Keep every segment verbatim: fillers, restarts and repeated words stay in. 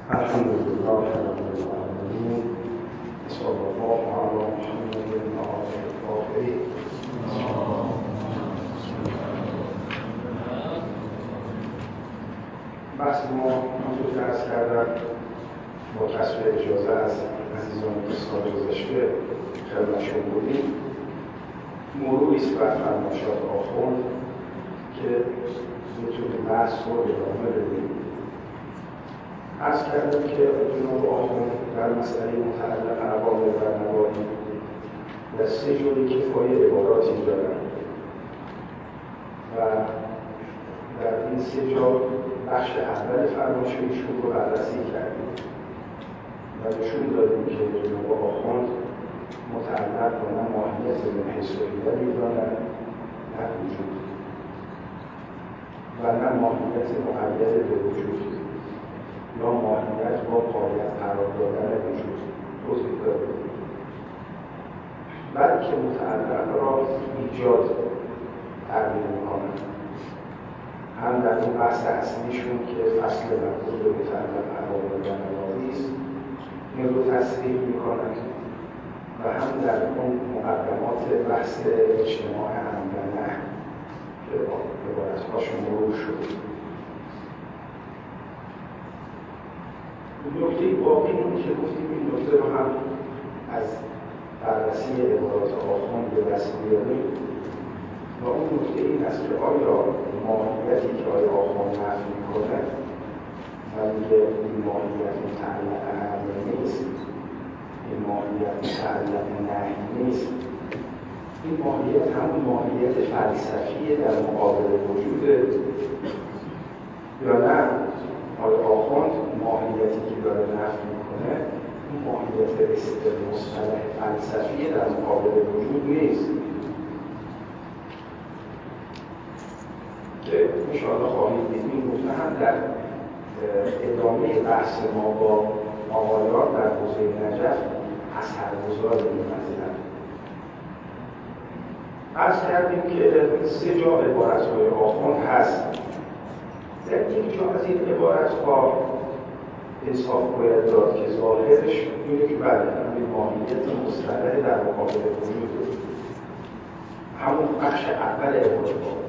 الحمد لله رب العالمين صلی الله علی محمد و آله الطاهرین. بحث ما همونطور که عرض کردم با کسب اجازه از عزیزان که سال گذشته خدمتشون بودیم، مروری است بر فرمایشات آخوند که میتونیم بحث رو ادامه بدیم. عرض کردم که جناب آخوند در مسئله متعلق عوامل و نواهی در سه جوری کفایه عباراتی دارن و در این سه جا بخش اول فرمایش ایشون رو بررسی کردیم و نشون دادیم که جناب آخوند متعلق به نه ماهیت به حیث العلمی دارن نه وجود و نه ماهیت مقید به وجود یا ماهیت با پایت قرار دادن وجود توضیح دادیم، بلکه متعلق را ایجاد تعبیر می‌کنند. هم در این بحث اصلیشون که فصل مربوط به متعلق عوامل و نواهی است این رو تصریح می‌کنند و هم در اون مقدمات بحث اجتماع امر و نهی که عبارت‌هاشون مرور شد. نکته باقی اون که گفتیم این نکته رو هم از بررسی عبارات آخوند به دست بیاریم و اون نکته این است که آیا ماهیتی که آیا آخوند نفی میکنه و میگه این ماهیت متعلق امر نیست، این ماهیت متعلق نهی نیست، این ماهیت همون ماهیت فلسفی در مقابل وجوده یا نه آیا آخوند ماهیتی که داره نفی میکنه این ماهیت مصطلح فلسفی در مقابل وجود نیست که انشاءالله خواهید دید. این نکته هم در ادامه بحث ما با آقایان در حوزه نجف اثرگذار این مسئله. عرض کردیم که سه جا عبارت‌های آخوند هست. در یک جا از این عبارت‌ها انصاف باید داد که ظاهرش اینه که بله همین ماهیت مصطلح در مقابل وجود همون بخش اول عبارت‌ها.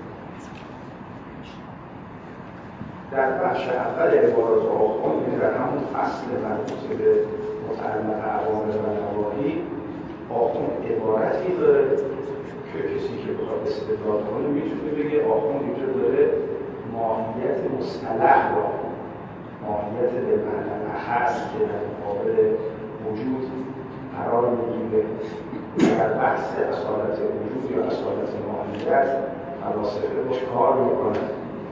در بخش اول عبارات آخوند در همون فصل مربوط به متعلق عوامل و نواهی آخوند عبارتی داره که کسی که بخواد استدلال کنه میتونه بگه آخوند اینجا داره ماهیت مصطلح را ماهیت به معنی هست که در مقابل وجود قرار میگیره در بحث اصالت وجود یا اصالت ماهیت فلاسفه باش کار میکنه.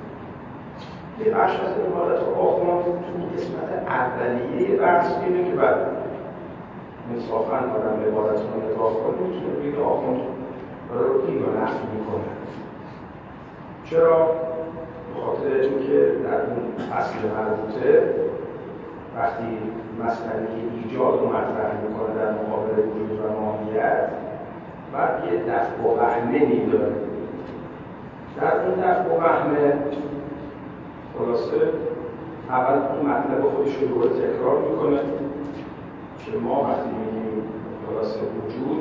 یه بخش از عبارت آخوند تو قسمت اولیه بحث اینه که بعد انصافاً آدم عبارت رو نگاه کنه میتونه بگه آخوند داره این رو نفی میکنه. چرا؟ بخاطر اینکه در اون فصل مربوطه وقتی مسئله ایجاد رو مطرح میکنه در مقابل وجود و ماهیت بعد یه دفع و وهمه داره. در اون دفع و وهمه خلاصه اول اون مطلب خودش رو دوباره تکرار میکنه که ما وقتی میگیم خلاصه وجود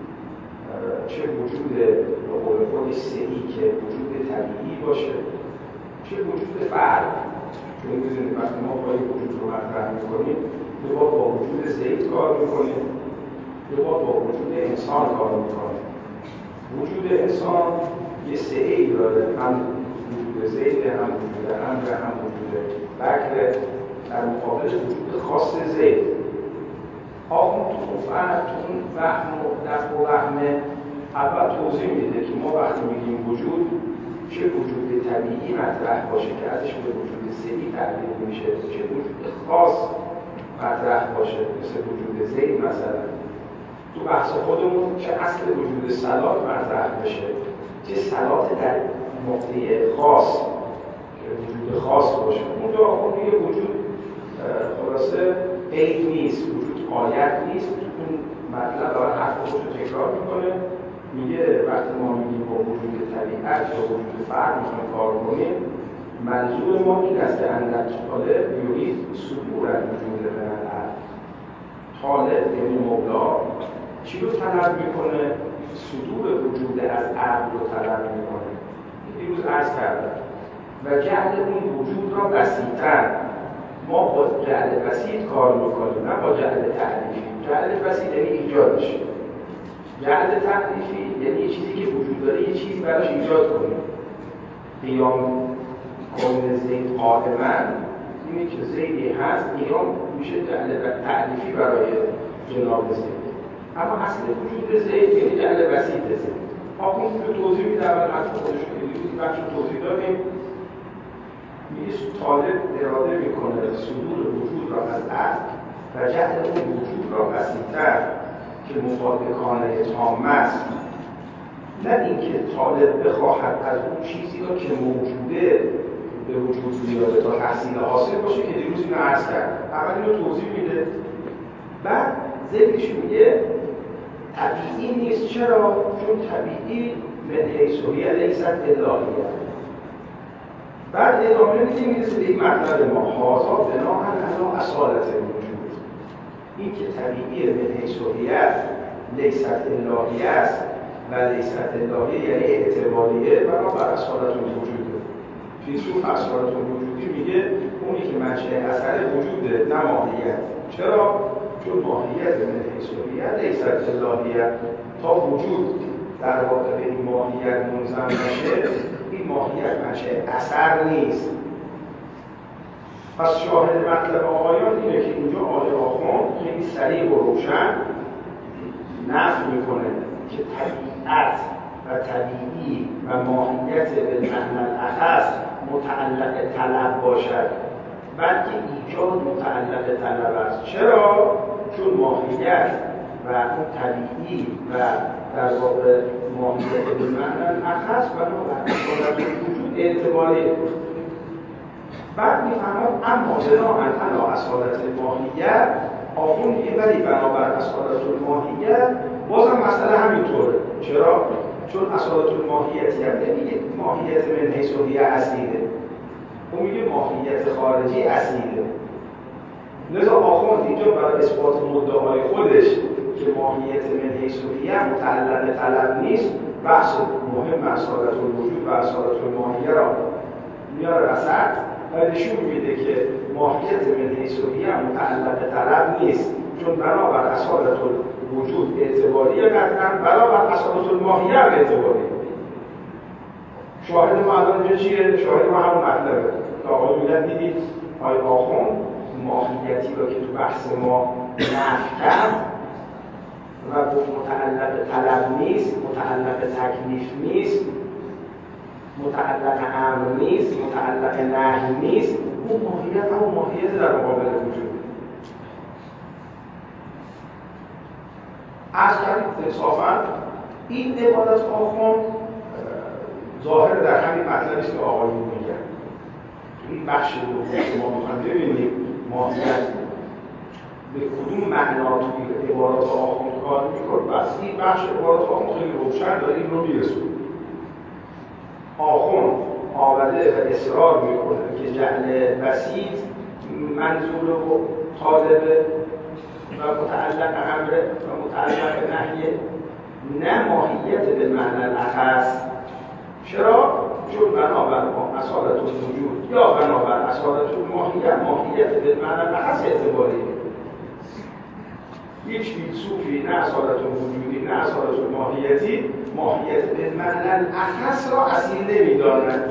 چه وجود به قول خودش سعی که وجود طبیعی باشه چه وجود فرد، چون می‌دونید وقتی ما با این وجود رو مطرح می‌کنیم یه بار با وجود زید کار می‌کنیم یه بار با وجود انسان کار می‌کنیم. وجود انسان یه سعی داره، هم وجود زید هم وجود امر هم وجود بکر در مقابل وجود خاص زید. آخوند تو اون فرد تو اون وهم و دفع و وهمه اول توضیح میده که ما وقتی میگیم وجود چه وجود طبیعی مطرح باشه که ازش به وجود سعی تعبیر میشه، چه وجود خاص مطرح باشه مثل وجود زید مثلا. تو بحث خودمون چه اصل وجود صلات مطرح بشه، چه صلات در نقطه خاص که وجود خاص باشه. اونجا اون یه وجود خلاصه عید نیست، وجود آیت نیست. اون مطلب داره حرفش رو تکرار میکنه، میگه وقتی ما میگیم با وجود طبیعت یا وجود فرد میخوایم کار کنیم منظور ما این است که اندر طالب یورید صدور خالق یعنی مولا چی رو طلب میکنه؟ صدور وجود از عقل رو طلب میکنه. دیروز عرض کردم و جعل اون وجود را بسیط‌تر. ما با جعل بسیط کار میکنیم نه با جعل تعریفی. جعل بسیط یعنی ایجادش. جعل تعریفی یعنی چیزی که وجود داره یه چیزی براش ایجاد کنیم. قیام کن زید قائما، اینی که زیدی هست قیام میشه جعل تعریفی برای جناب زید. اما اصل وجود زید یعنی جعل بسیط زید. آقا رو توضیح میده اول حتی خودش رو این بخش رو توضیح دادیم. میگه طالب اراده میکنه صدور وجود را از عقل و جعل اون وجود را بسیط‌تر که مطابقانه تام است. نه اینکه طالب بخواهد از اون چیزی را که موجوده به وجود بیاره تا تحصیل حاصل باشه که دیروز اینو عرض کرد. اول اینو توضیح میده، بعد ذکرش میگه طبیعی نیست. چرا؟ چون طبیعی من حیث هی لیست الهیه. بعد ادامه میده میرسه به این مطلب ما هازا بناهن علی اصالت وجود. این که طبیعی من حیث هی لیست الهیه است و لیست الهیه یعنی اعتباریه بنابر اصالت وجوده. فیلسوف اصالت وجودی میگه اونی که منشأ اثر وجوده نه ماهیت. چرا؟ چون ماهیت من حیث هی لیست الهیه. تا وجود در واقع به این ماهیت منظم نشه این ماهیت منشأ اثر نیست. پس شاهد مطلب آقایان اینه که اینجا آقای آخوند خیلی صریح و روشن نفی میکنه که طبیعت و طبیعی و ماهیت به معنی الاخص متعلق طلب باشد، بلکه ایجاد متعلق طلب است. چرا؟ چون ماهیت و اون طبیعی و در واقع ماهیت به معنی الاخص و اصالت وجود اعتباریه. بعد میفهمد اما بناهن علی اصالت ماهیت آخوند میگه ولی بنابر اصالت الماهیت بازم مسئله همینطوره. چرا؟ چون اصالت الماهیتی هم نمیگه ماهیت من حیث هی اصیله، اون میگه ماهیت خارجی اصیله. لذا آخوند اینجا برای اثبات مدعای خودش که ماهیت من حیث هی متعلق طلب نیست بحث مهم اصالت الوجود و اصالت الماهیه را میاره وسط و نشون میده که ماهیت من حیث هی متعلق طلب نیست، چون بنابر اصالت الوجود اعتباریه قطعاً بنابر اصالت الماهیه اعتباریه. شاهد ما الان اینجا چیه؟ شاهد ما همون مطلبه که آقای میلاد دیدید آقای آخوند ماهیتی را که تو بحث ما نفی کرد و گفت متعلق طلب نیست، متعلق تکلیف نیست، متعلق امر نیست، متعلق نهی نیست، اون ماهیت همون ماهیت در مقابل وجود. از کردیم انصافاً این عبارت آخوند ظاهر در همین مطلبی است که آقایون میگن. این بخش رو که ما میخوایم ببینیم ماهیت به کدوم معنا توی عبارات آخوند کار میکنه. بس این بخش عبارات آخوند خیلی روشن داره این رو میرسونه. آخوند آمده و اصرار میکنه که جعل بسیط منظور و طالبه و متعلق امره و متعلق نهیه، نه ماهیت به معنی الاخص. چرا؟ چون بنابر اصالت الوجود یا بنابر اصالت الماهیه ماهیت به معنی الاخص اعتباریه. هیچ فیلسوفی نه اصالت الوجودی نه اصالت الماهیتی ماهیت به معنی الاخص را اصیل نمی‌داند.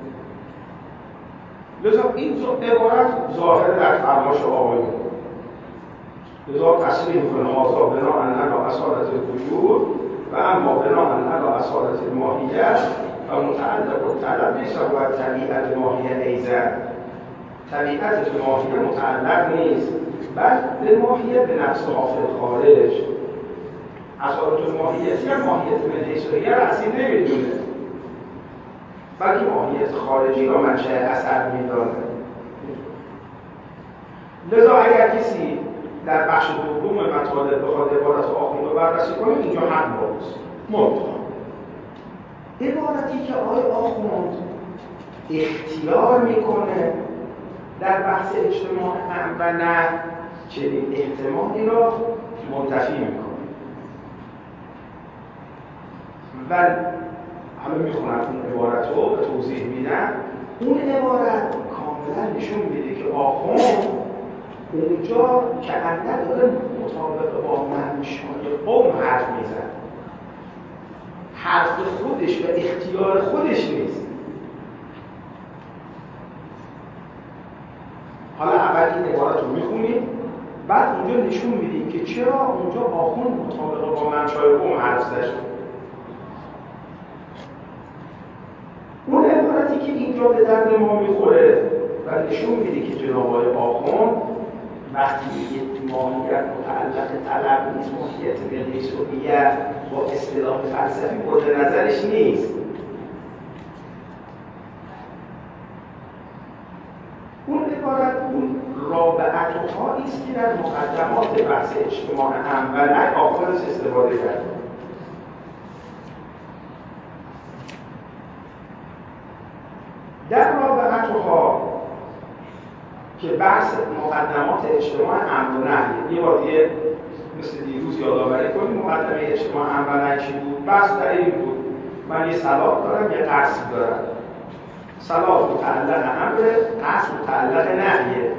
لذا این عبارت ظاهر در فرماش آقایون. لذا تصریح می‌کنه هازا بناءً علی اصالت الوجود و اما بناءً علی اصالت الماهیت و متعلق الطلب نیست و باید طبیعت ماهیه ایزن. طبیعت ماهیه متعلق نیست بل به ماهیه به نفس حافظ خارج. اصالت الماهیتی هم ماهیت من حیث هی را اصیل نمیدونه بلکه ماهیت خارجی را منشأ اثر میدانه. لذا اگر کسی در بخش دوم مطالب بخواد عبارت آخوند رو بررسی کنه اینجا هم باز منتها عبارتی که آقای آخوند اختیار میکنه در بحث اجتماع امر و نه چنین احتمالی را منتفی میکنه. و حالا میخونم اون عبارت رو به توضیح میدم. اون عبارت کاملا نشون میده که آخوند اونجا که اندر داره مطابق با منشای قوم حرف میزن، حرف خودش و اختیار خودش نیست. حالا اول این عبارت رو میخونیم، بعد اونجا نشون میدیم که چرا اونجا آخوند مطابق با منشای قوم حرف زد. اون عبارتی که اینجا به درد ما میخوره و نشون میده که جناب آقای آخوند وقتی میگه ماهیت متعلق طلب نیست، ماهیت ملی سوریت با اصطلاح فلسفی مورد نظرش نیست. اون عبارت اون رابعت‌هایی است که در مقدمات بحث اجتماع هم و نه آخوند استفاده کرده. در رابعت‌ها که بحث مقدمات اجتماع امر و نهی، یه بار دیگه مثل دیروز یادآوری کنیم مقدمه اجتماع امر و نهی چی بود؟ بحث در این بود من یه صلاح دارم، یه قصد دارم. صلاح متعلق امره، قصد متعلق نهیه.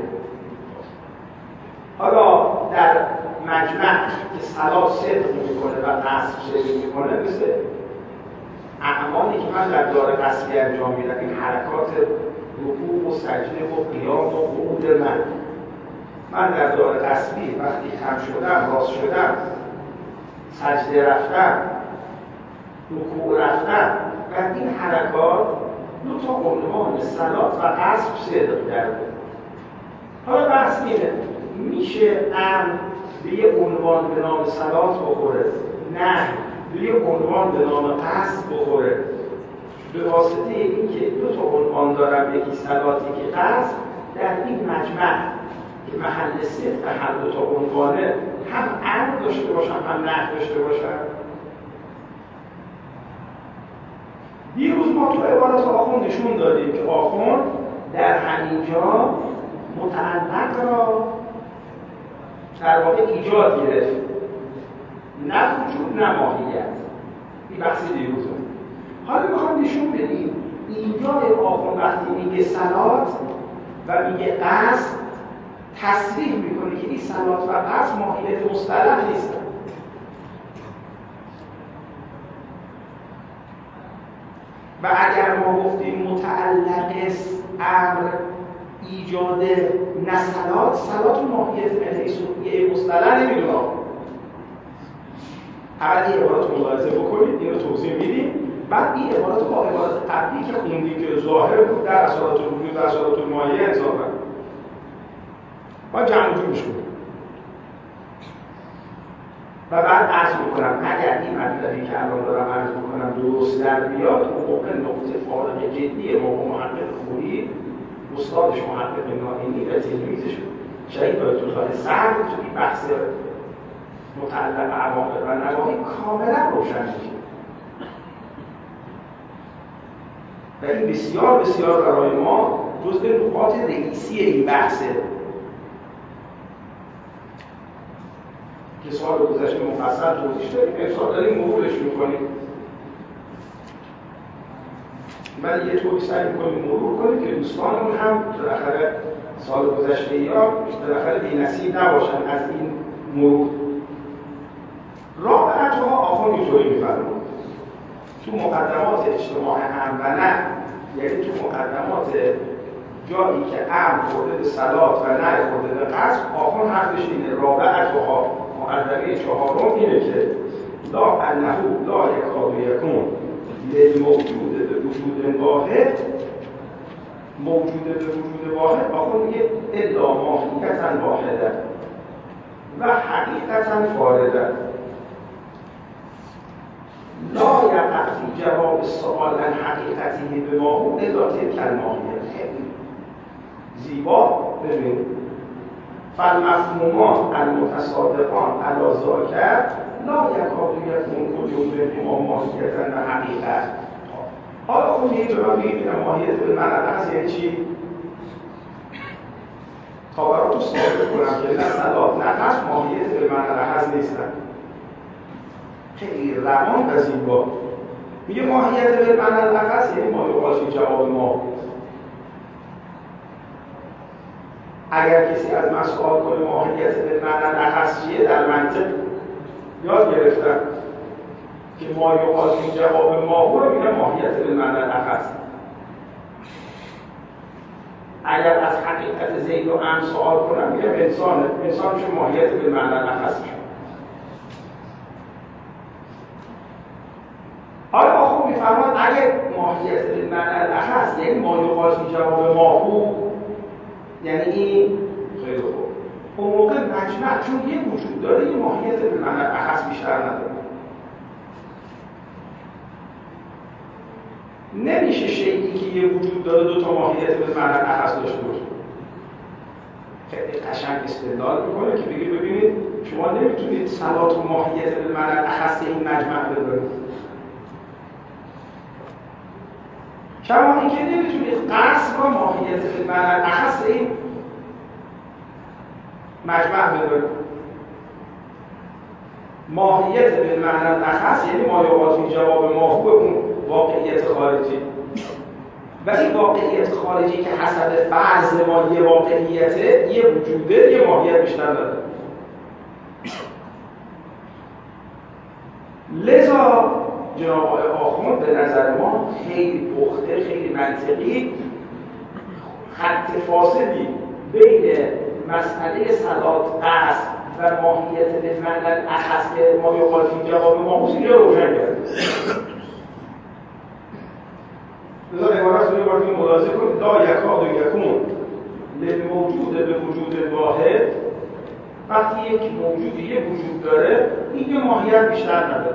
حالا در مجمع که صلاح صدق میکنه و قصد صدق میکنه، مثل اعمالی که من در دار قصبی انجام میدم، این حرکات رکوع و سجده و قیام و قعود من من در دار قصبی وقتی خم شدم، راست شدم، سجده رفتم، رکوع رفتم و این حرکات دو تا عنوان صلات و قصب صدق کرده. حالا بحث میره میشه امر به یه عنوان به نام صلات بخوره، نه به یه عنوان به نام قصب بخوره، به واسطه اینکه دو تا عنوان دارم، یکی صلات یکی قصب، در این مجمع که محل صدق هر دو تا عنوانه هم امر داشته باشم هم نهی داشته باشم. دیروز ما تو عبارت آخوند نشون دادیم که آخوند در همینجا متعلق را در واقع ایجاد گرفت، نه وجود نه ماهیت. این بحث دیروز بود. حالا میخوام نشون بدیم ایجاد آخوند وقتی میگه صلات و میگه قصد تصریح میکنه که این صلات و قصد ماهیت مصطلح نیست. و اگر ما گفتیم متعلق امر ایجاد نه صلات، صلات و ماهیت ملی مصطلح نمیدونم. اول این عبارت رو ملاحظه بکنید، این رو توضیح میدیم. بعد این عبارت با عبارت قبلی که خوندیم که ظاهر بود در اصالات الوجود و اصالات الماهیه انصافا با جمع جورش کنیم. و بعد عرض میکنم اگر این مطلبی که الان دارم عرض میکنم درست در بیاد، اون موقع نقطه فارق جدی ما با محقق خوری، استادش محقق نائینی و تلمیذش شهید آیت الله سعد توی بحث متعلق عواقب و نواهی کاملا روشن میشه. و این بسیار بسیار برای ما جزء نقاط رئیسی این بحثه که سال گذشته مفصل توضیح داریم، امسال داریم مرورش میکنیم. ولی یه طوری سعی میکنیم مرور کنیم که دوستانمون هم بالاخره سال گذشته یا بالاخره بی‌نصیب نباشن از این مرور. رابعت‌ها آخوند اینطوری میفرمود تو مقدمات اجتماع هم و نه، یعنی تو مقدمات جایی که امر خورده به صلات و نه خورده به قصد، آخوند حرفش اینه رابعت‌ها مقدمه چهارم اینه که لا انه لا یکاد یکون للموجود به وجود واحد، موجود به وجود واحد آخوند میگه الا ماهیتا واحده و حقیقتا فارده لا یقع فی جواب السؤال عن حقیقته به ما هو الا تلک الماهیه. زیبا ببین فالمفهومان المتصادقان علی ذاک لا یکاد یکون کل منهما ماهیتا و حقیقت. حالا اون یه جواب میگه ماهیت به معنی هست یعنی چی؟ تا براتون ثابت کنم که نه صلاح نه قصد ماهیت به معنی لحظ نیستن. خیلی روان و زیبا میگه ماهیت به معنی لحظ یعنی ما یقال جواب ما. اگر کسی از من سوال کنه ماهیت به معنی لحظ چیه، در منطق یاد گرفتم که ما یقال جواب ما رو میگه ماهیت به معنی لحظ. اگر از حقیقت زید و عمرو سوال کنم میگم انسانه، انسان میشه ماهیت به معنی لحظ میشه. حالا آخو میفرماد اگر ماهیت به معنی لحظ یعنی ما یقال جواب ماهو، یعنی این خیلی خوب اون موقع مجمع چون یه وجود داره یه ماهیت به معنی لحظ بیشتر نداره. نمیشه شیئی که یه وجود داره دو تا ماهیت به معنی لحظ داشته باشه. خیلی قشنگ استدلال میکنه که بگید ببینید شما نمیتونید صلات و ماهیت به معنی لحظ این مجمع بذارید. شما اینکه نمیتونید قصد و ماهیت به معنی لحظ این مجمع بذارید. ماهیت به معنی لحظ یعنی ما یقال جواب ماهو اون واقعیت خارجی و این واقعیت خارجی که حسب فرض ما یه واقعیته، یه وجوده، یه ماهیت بیشتر داره. لذا جناب آقای آخوند به نظر ما خیلی پخته، خیلی منطقی خط فاصلی بین مسئله صلات قصد و ماهیت به معنی اخص که ما یقال جواب ما اینجا روشن کرد. لذا عبارت رو یه بار دیگه ملاحظه کنید. لا یکاد یکون للموجود به وجود واحد، وقتی یک موجود یه وجود داره این یه ماهیت بیشتر نداره.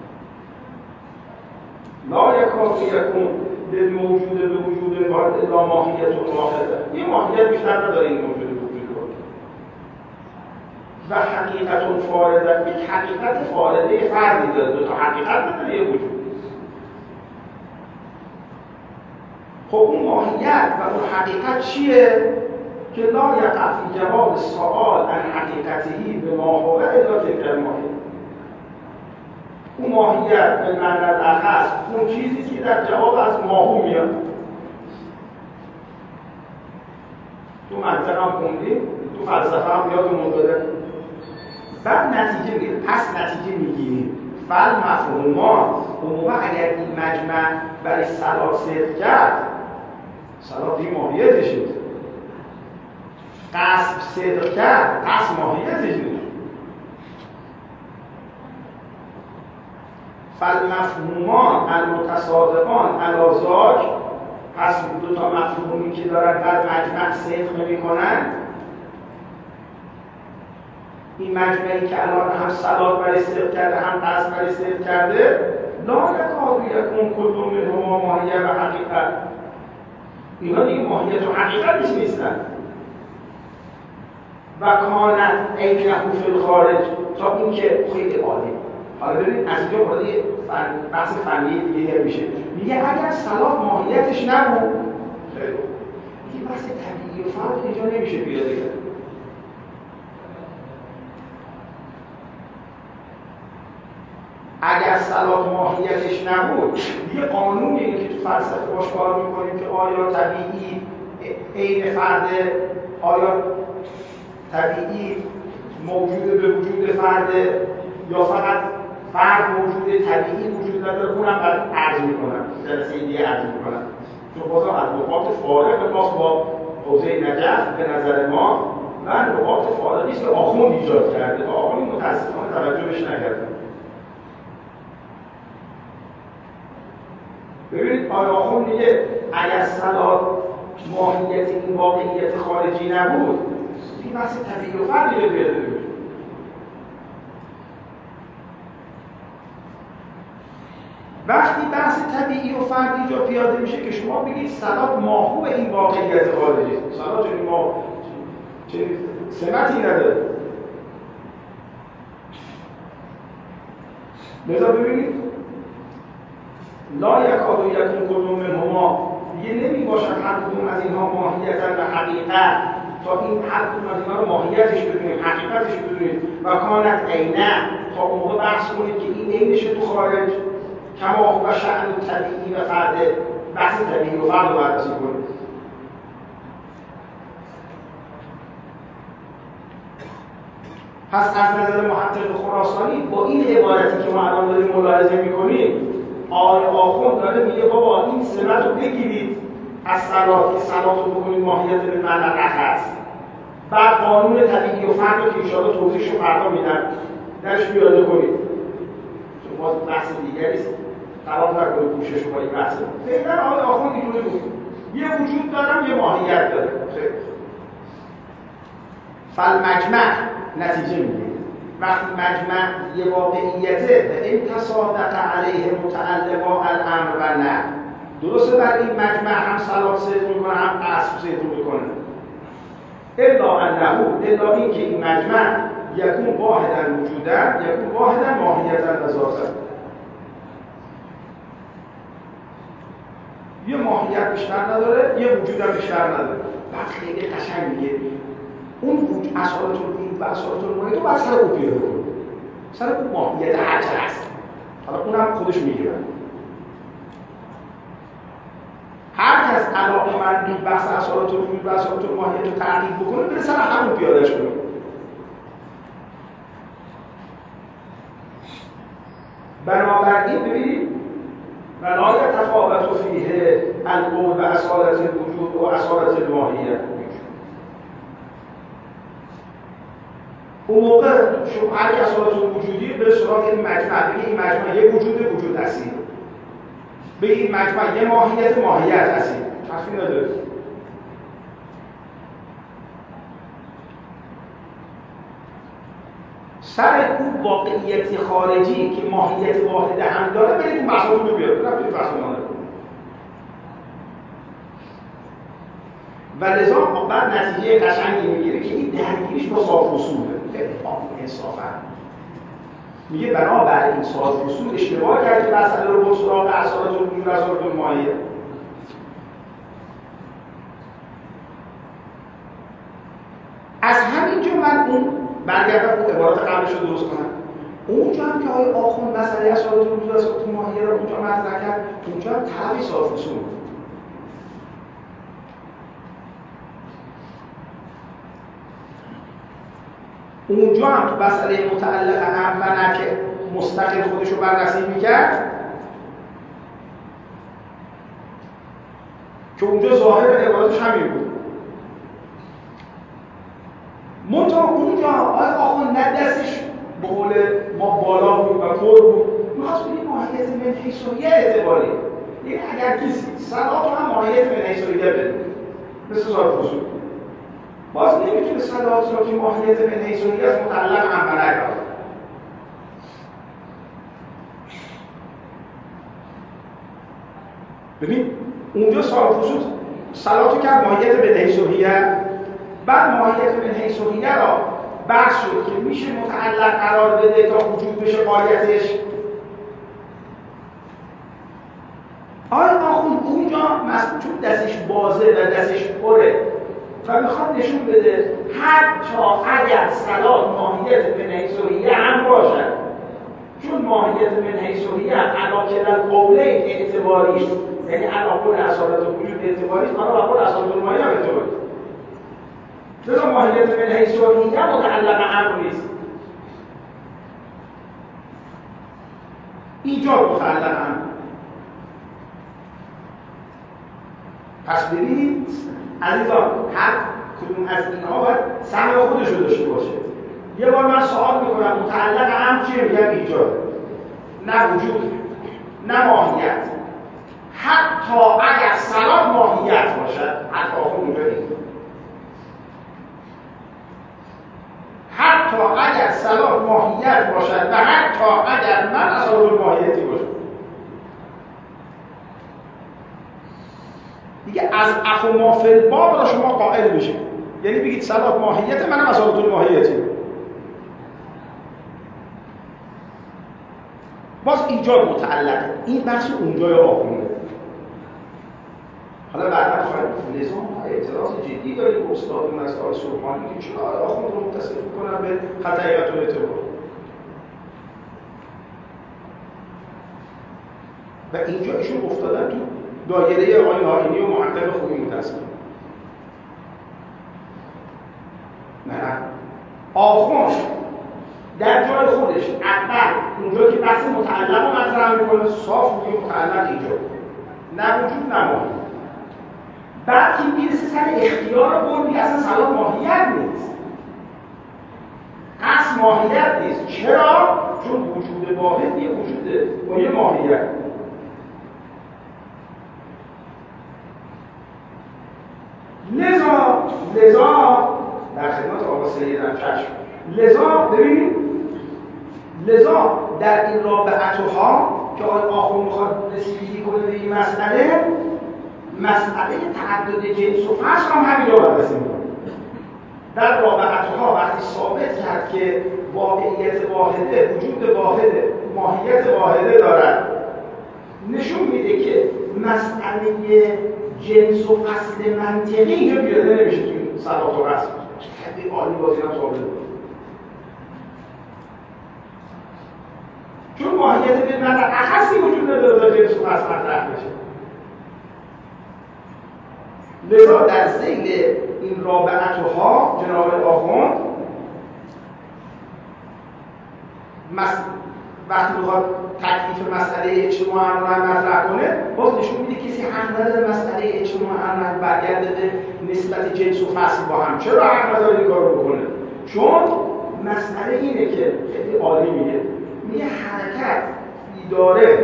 لا یکاد یکون للموجود به وجود واحد لا ماهیت واحده، یه ماهیت بیشتر نداره این موجود به وجود واحد. و حقیقت فارده، یک حقیقت فارده فردی داره، دو تا حقیقت نداره یه وجود. خب اون ماهیت و اون حقیقت چیه؟ که لا یقع فی جواب سوال عن حقیقتی به ما هو الا تلک الماهیت. اون ماهیت به معنی الاخص اون چیزی که در جواب از ماهو میاد. تو منطق هم خوندیم، تو فلسفه هم یادمون داره. بعد نتیجه میگیره، پس نتیجه میگیریم فل مفهومات. اون موقع اگر این مجمع برای صلات صدق کرد، صلات این ماهیتشه. قصد صدق کرد، قصد ماهیتش نیست. فالمفهومان المتصادقان علی ذاک، پس دو تا مفهومی که دارن در مجمع صدق میکنن، این مجمعی که الان هم صلات برای صدق کرده هم قصد برای صدق کرده، لا یکاد یکون کل منهما ماهیت و حقیقت. اینا دیگه ماهیت و حقیقتش نیستن. و کانت عینه فی الخارج، تا این که خیلی عالی. حالا ببینید از اینجا وارد فن، بحث فنی دیگه میشه. میگه اگر صلات ماهیتش نبود، خیلی دیگه بحث طبیعی و فرد اینجا نمیشه بیاد دیگه. اگر صلات ماهیتش نبود، یه قانونیه که تو فلسفه باش کار میکنیم که آیا طبیعی عین فرد، آیا طبیعی موجود به وجود فرد یا فقط فرد موجود طبیعی وجود نداره. اونم بعد عرض میکنم، جلسه دیگه عرض میکنم. چون بازم از نقاط فارق باز با حوزه نجف به نظر ما و نقاط فارقی است که آخوند ایجاد کرده. آخوند متاسفانه توجهش نکرده. ببینید آیا آخوند میگه اگر صلات ماهیت این واقعیت خارجی نبود، این بحث طبیعی و فردی رو پیاده میشه. وقتی بحث طبیعی و فردی جا پیاده میشه که شما بگید صلات ماهو این واقعیت خارجی است، صلات چنین ما چنین سمتی نداره. لذا ببینید لا یکاد یکون کل منهما، دیگه نمی باشد هر کدوم از اینها ماهیتا و حقیقت تا این هر کدوم از اینا رو ماهیتش بدونیم، حقیقتش بدونیم و کانت عینه، تا اون موقع بحث کنید که این عینشه تو خارج کما هو شأن طبیعی و فرد، بحث طبیعی و فرد رو بررسی کنید. پس از نظر محقق خراسانی با این عبارتی که ما الان داریم ملاحظه می‌کنیم، آقای آخوند داره میگه بابا این سمت رو بگیرید از صلات، که صلات رو بکنید ماهیت به معنی هست. بعد قانون طبیعی و فرد رو که ایشالا توضیحش رو فردا میدن درش بیاده کنید. چون باز بحث دیگری است. خراب نکنید کوشش رو با این بحث. فعلا آقای آخوند اینجوری بود. یه وجود دارم، یه ماهیت داره. خیلی. فالمجمع نتیجه میگه. وقتی مجمع یه واقعیته و این تصادق علیه متعلقا الامر و نه، درسته بر این مجمع هم صلات صدق میکنه هم قصب صدق میکنه، الا انه، الا این که این مجمع یکون واحدا وجودن، یکون واحدا ماهیتا و ذاتا، یه ماهیت بیشتر نداره، یه وجود هم بیشتر نداره. بعد خیلی قشنگ میگه اون وجود اصالت الوجود و اصالت الماهیت رو باید سر او پیاده کنه، سر او ماهیت هر چه هست. حالا اونم خودش میگیره. هر کس علاقه‌مند بحث اصالت الوجود و اصالت الماهیت رو تحقیق بکنه بره سر همون پیادهش کنه. بنابراین ببینید ولا یتفاوت فیه القول و اصالت الوجود و اصالت الماهیت. اون موقع شما هر که اصالت الوجودی به سراغ این مجمع بگه این مجمع یه وجود وجود اصیل، بگه این مجمع یه ماهیت ماهیت اصیل، تصمیم نداره. سر اون واقعیت خارجی که ماهیت واحده هم داره برید اون بحثاتون رو بیاد، نبید بحث رو نداره. و لذا بعد نتیجه قشنگی میگیره که این درگیریش با صاف رسوله. خیلی انصافا میگه بنابراین این صاف رسول اشتباه کرد که مسئله رو با سراغ اصالت الوجود و اصالت الماهیت. از همینجا من اون برگردم اون عبارات قبلش رو درست کنم. اونجا هم که آقای آخوند مسئله اصالت الوجود و اصالت الماهیت رو اونجا مطرح کرد، اونجا هم طرفی صاف رسول بود. اونجا هم تو مسئله متعلق هم و نه که مستقل خودش رو بررسی میکرد که اونجا ظاهر عبارتش همین بود. منطقه اونجا آقای آخوند نه دستش به قول ما بالا بود و پر بود، میخواست بگه ماهیت من حیثیه اعتباری، یعنی اگر کسی صلات رو هم ماهیت من حیثیه بده مثل صاحب رسول، باز نمیتونه صلات رو که ماهیت من حیثیه از متعلق هم و نه کرد. ببین اونجا صاحب رسول صلات رو کرد ماهیت من حیثیه، بعد ماهیت من حیثیه را بحث شد که میشه متعلق قرار بده تا وجود بشه قایتش. آقای آخوند اونجا چون دستش بازه و دستش پره و میخواد نشون بده حتی اگر صلات ماهیت من حیثیه هم باشد، چون ماهیت من حیثیه علاقه در قوله اعتباریش، یعنی علاقه اصالت وجود اعتباریش، علاقه اصالت الماهیت هم اعتباریش، لذا ماهیت من حیثیه متعلق امر نیست، ایجاد متعلق امر. پس ببینید عزیزان هر کدوم از اینها باید سهم خودش رو داشته باشه. یه بار من سوال میکنم متعلق امر چیه؟ میگم ایجاد، نه وجود، نه ماهیت. حتی اگر صلات ماهیت باشد، حتی آخون اونجا نیست، حتی اگر صلات ماهیت باشد و حتی اگر من اصالت الماهیتی باشد، دیگه از اخو ما فی الباب را شما قائل بشید، یعنی بگید صلات ماهیت، منم اصالت الماهیتی. باز ایجاد متعلق، این بحث اونجای آخونه. حالا بعدا خواهد نظام اعتراض اعتراض جدی داریم استاد نصار سبحانی که چرا آخوند رو متصل میکنن به خطیت و اعتبار و اینجا ایشون افتادن تو دایره آقای نارینی و محقق خوبی متاسفانه. نه آخوند در جای خودش اول اونجا که بحث متعلق رو مطرح میکنه صاف میگه متعلق اینجا نه وجود نمایی. بعد که میرسه سر اختیار رو بردی اصلا صلاح ماهیت نیست، اصل ماهیت نیست. چرا؟ چون وجود واحد یه وجوده با یه ماهیت. لذا لذا در خدمت آقا سیدم چشم لذا ببینید لذا در این رابعتها که آقای آخوند میخواد رسیدگی کنه به این مسئله مسئله تعدد جنس و فصل هم همین رو بررسی میکنه. در رابعتها وقتی ثابت کرد که واقعیت واحده وجود واحده ماهیت واحده دارد نشون میده که مسئله جنس و فصل منطقی اینجا بیاده نمیشه توی صلاح و رسم. خیلی عالی بازی هم ثابت بود چون ماهیت به معنی اخصی وجود نداره جنس و فصل مطرح بشه. لذا در ذیل این رابعتها جناب آخوند مس... وقتی میخواد تکلیف مسئله اجتماع امران مطرح کنه باز نشون میده کسی حق نداره مسئله اجتماع امران برگرده به نسبت جنس و فصل با هم. چرا حق نداره این کار رو بکنه؟ چون مسئله اینه که خیلی عالی میگه میگه حرکت ایداره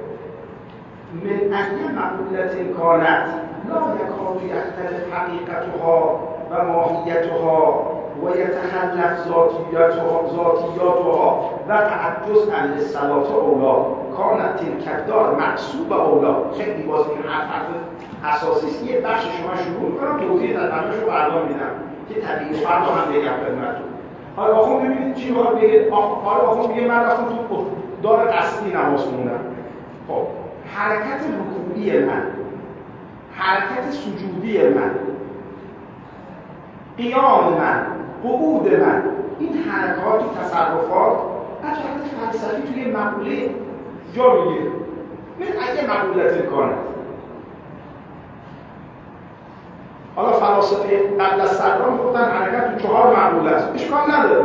من اهل مقولت کانت لا یکاد یختلف حقیقتها و ماهیتها و یتخلف ذاتیاتها ذاتیاتها و تعجز عن الصلاة اولا کانت تلک الدار مقصوب اولا. خیلی باز این حرف حرف اساسی یه بخش شما شروع میکنم توضیح در همه شو بعدا میدم که طبیعی فردا هم بگم خدمتتون. حالا آخوند ببینید چی میخواد بگه. حالا آخوند میگه من رفتم تو دار قصدی نماز خوندم. خب حرکت رکوعی من، حرکت سجودی من، قیام من، قعود من، این حرکات و تصرفات از جهت فلسفی توی مقوله جا میگیره. من اگه مقولت کنه حالا فلاسفه قبل از صدران گفتن حرکت تو چهار مقوله است، اشکال نداره.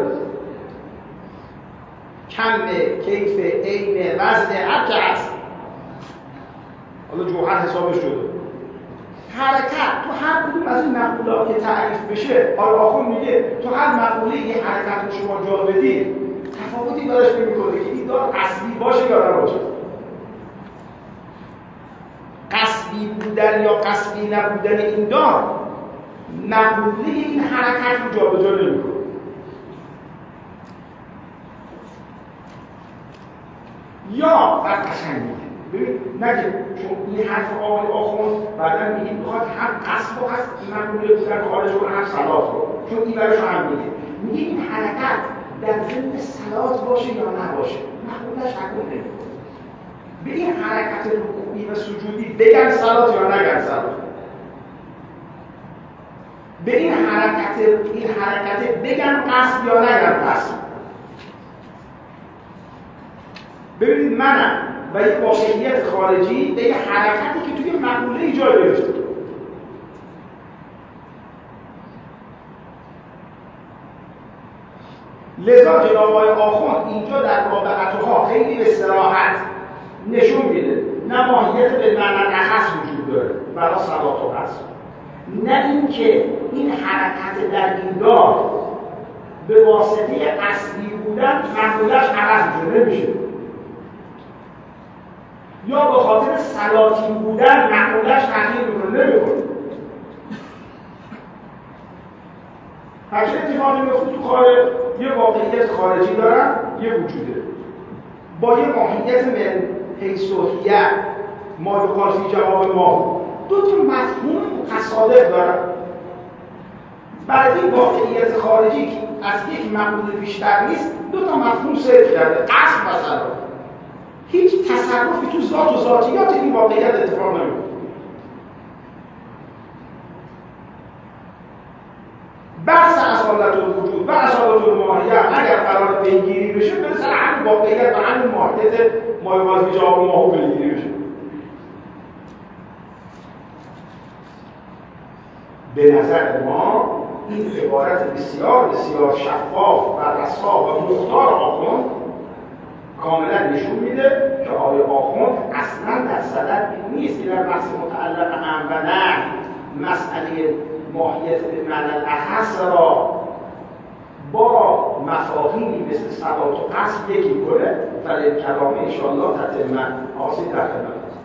کمه، کیف، عین، وزن، هر که هست. حالا جوهر حسابش شده. حرکت تو هر کدوم از این مقولات که تعریف بشه، حالا آخوند میگه تو هر مقوله یه حرکت رو شما جا بدید تفاوتی براش نمی‌کنه که این دار قصدی باشه یا نباشه. قصدی بودن یا قصدی نبودن این دار مقوله این حرکت رو جا به جا نمی‌کنه. یا بر قشنگ میگه ببین نگه چون این حرف آقای آخوند بعدا میگه میخواد هم قصد و قصد مقوله بودن خارج کنه هم صلات رو، چون این برش هم میگه میگه این حرکت در ضمن صلات باشه یا نباشه مقولهش حکم نمیکنه. به این حرکت رکوعی و سجودی بگن صلات یا نگن صلات، به این حرکت این حرکت بگن قصد یا نگن قصد. ببینید منم و یک واقعیت خارجی به یک حرکتی که توی مقوله ایجاد گرفته. لذا جناب آقای آخوند اینجا در رابعتها خیلی به صراحت نشون میده نه ماهیت به معنی اخص وجود داره برای صلات و قصد، نه اینکه این حرکت در این دار به واسطه اصلی بودن مقوله‌اش عوض میشه نمیشه، یا به خاطر سلاطین بودن مقوله‌اش تغییر میکنه نمیکنه. هرچه اتفاقی میفته تو کار یه واقعیت خارجی دارن یه وجوده با یه ماهیت من حیثیت ما یقال فی جواب ما دو تا مفهوم متصادف دارن. برای این واقعیت خارجی که از یک مقوله بیشتر نیست دو تا مفهوم صرف کرده، قصد و صلاح. هیچ تصرفی تو ذات و ذاتیات این واقعیت اتفاق نمیفته. اصالت الوجود و اصالت الماهیت اگر قرار پیگیری بشه به سر همین واقعیت و همین ماهیت مایوازی جواب ماهو پیگیری بشه. به نظر ما این عبارت بسیار بسیار شفاف و رسا و مختار آخوند کاملا نشون میده که آقای آخوند اصلا در صدد نیست که در بحث متعلق ام و نه مسئله ماهیت به معنی الاخص را با مفاهیمی مثل صلات و قصد یکی کنه و این کلامه انشاءالله تتمه آسی در خدمت است.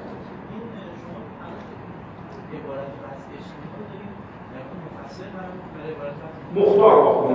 مختار آخونده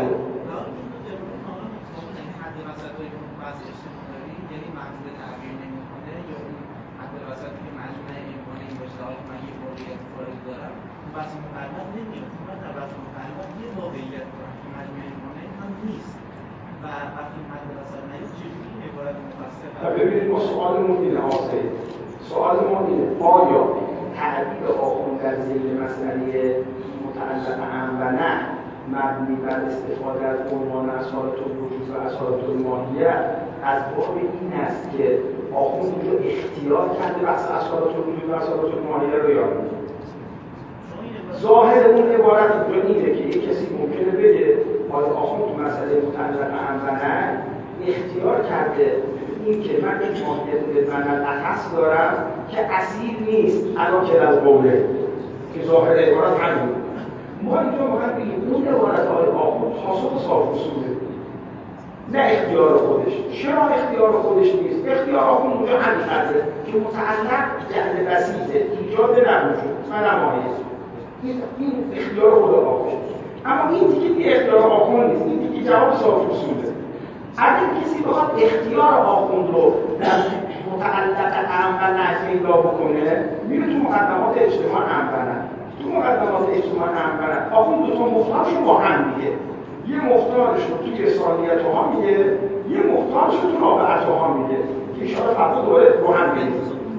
یعنی منظور تغییر نمی‌کنه یا اون حد وسطی که مجموعه امکانه این باشه که من یه واقعیت خارج دارم اون بحث مقررات نمیاد. من در بحث مقررات یه واقعیت دارم که مجموعه امکانه هم نیست و وقتی حد وسط نیست چجوری این عبارت مفصل ببینید ما سوالمون اینه آسه سوالمون اینه آیا تعبیر آخوند در ذیل مسئله متعلق ام و نه مبنی بر استفاده از عنوان اصالت الوجود و اصالت الماهیت از باب این است که آخوند اینجا اختیار کرده بحث اصالت الوجود و اصالت الماهیت رو یاد میده. ظاهر اون عبارت اینجا اینه که یک کسی ممکنه بگه آیا آخوند تو مسئله متعلق ام و نه اختیار کرده این که من یک ماهیت به معنی الاخص دارم که اصیل نیست الان که از قوله که ظاهر عبارت همین. ما اینجا باید بگیم اون عبارت های آخوند پاسخ صاف اصوله نه اختیار خودش. چرا اختیار خودش نیست؟ اختیار آخوند اونجا همین حده که متعلق جعل بسیطه ایجاد نموجود و نمایز این اختیار خود آخوند. اما این دیگه دیگه اختیار آخوند نیست، این دیگه جواب صاف اصوله. اگر کسی بخواد اختیار آخوند رو در متعلق ام و نه پیدا بکنه میره تو مقدمات اجتماع ام و نه. تو مقدمات اجتماع ام و نه آخوند دو تا مختارش رو با هم میگه. یه مختارش رو توی ثانیت ها میگه، یه مختارش رو تو رابعت ها میگه که اشاره فردا دوره رو هم میگه.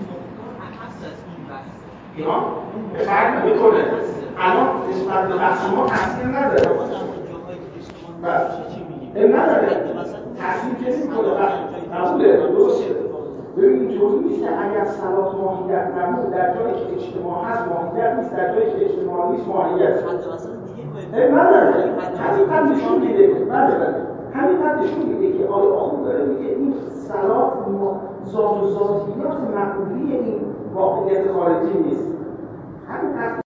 اینا به فرق میکنه. الان نسبت به بحث ما تاثیر نداره. این نداره. تاثیر کسی کنه قبوله درسته. ببین اینجوری نیست که اگر صلات ماهیت نمود در جایی که اجتماع هست ماهیت نیست، در جایی که اجتماع نیست ماهیت این نداره. همین قد نشون میده که نداره. همین قد نشون میده که آیا آخوند داره میگه این صلات ذات و ذاتیات معقولی این واقعیت خارجی نیست. همین